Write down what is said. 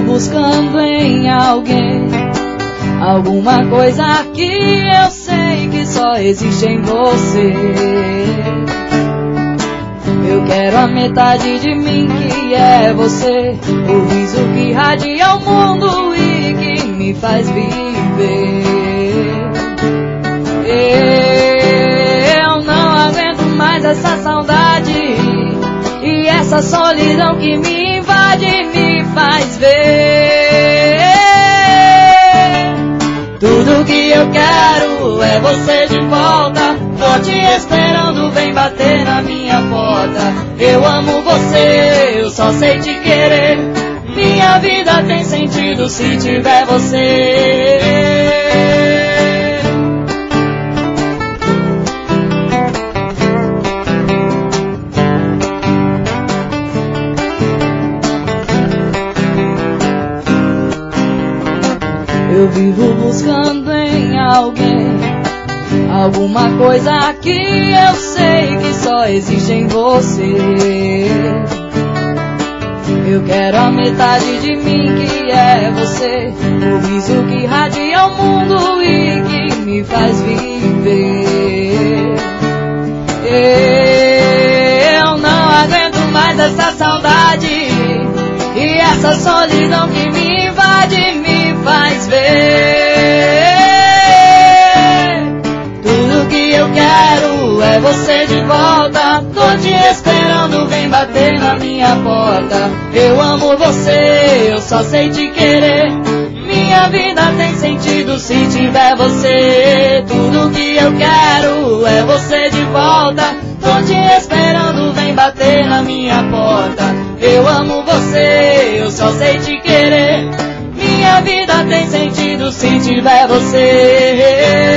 buscando em alguém alguma coisa que eu sei que só existe em você. Eu quero a metade de mim que é você, o riso que irradia o mundo e que me faz viver. Eu não aguento mais essa saudade e essa solidão que me invade me faz ver. Tudo que eu quero é você de volta. Tô te esperando, vem bater na minha porta. Eu amo você, eu só sei te querer. Minha vida tem sentido se tiver você. Eu vivo buscando em alguém alguma coisa que eu sei que só existe em você. Eu quero a metade de mim que é você, o riso que irradia o mundo e que me faz viver. Eu não aguento mais essa saudade e essa solidão que me invade me faz ver. Tudo que eu quero é você de volta. Tô te esperando, vem bater na minha porta. Eu amo você, eu só sei te querer. Minha vida tem sentido se tiver você. Tudo que eu quero é você de volta. Tô te esperando, vem bater na minha porta. Eu amo você, eu só sei te querer. Minha vida tem sentido se tiver você.